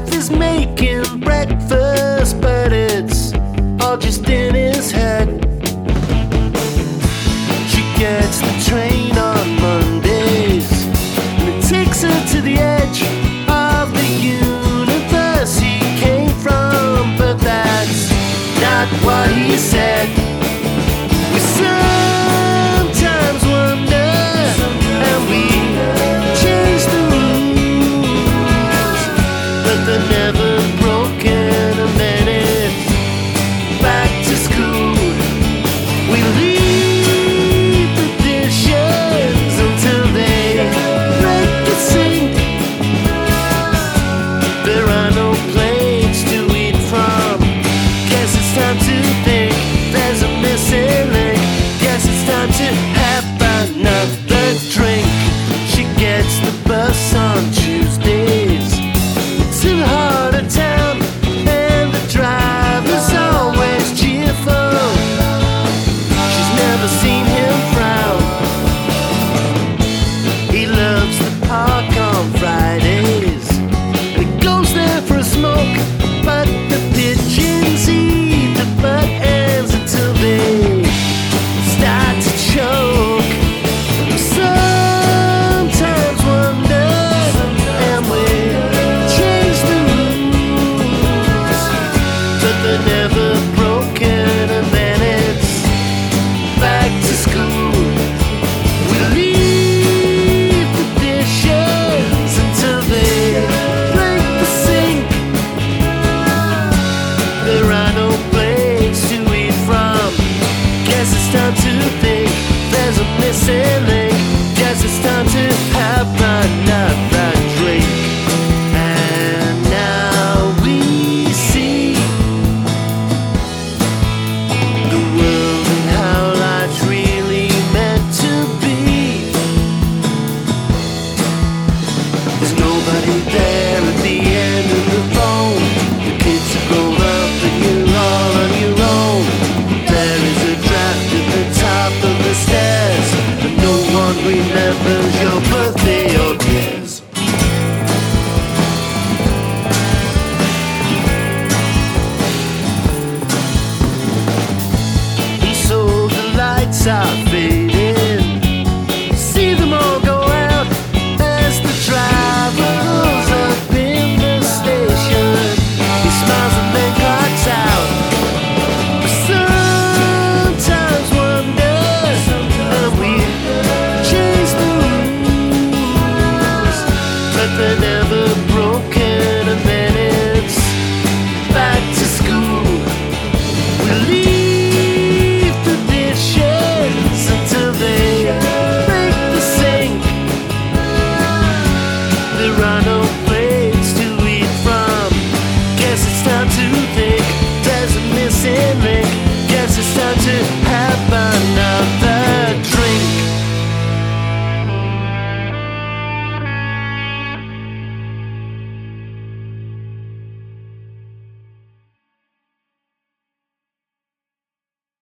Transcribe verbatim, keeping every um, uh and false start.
wife is making breakfast, but it's all just in his head. She gets the train on Mondays, and it takes her to the edge of the universe he came from. But that's not what he said. We sometimes wonder, and we change the rules, but they're never broken. A minute back to school, we leave the dishes until they break the sink. There are no plates to eat from. Guess it's time to think there's a missing link. Guess it's time to have another drink. She gets the bus on Tuesdays to the heart of town, and the driver's always cheerful. She's never seen him frown. He loves the park on Fridays, and he goes there for a smoke. But the pigeons eat the butt ends until they start to choke. We sometimes wonder, and we change the rules, but they're never broken. And then it's back to school. We leave the dishes until they break the sink. There are no plates to eat from. Guess it's time to think there's a missing link. Guess it's time to have another drink. And now we see the world and how life's really meant to be. There's nobody there at the end of the phone. The kids are grown up and you're all on your own. There is a draft at the top of the stairs, and no one remembers your birthday or cares. And so the lights are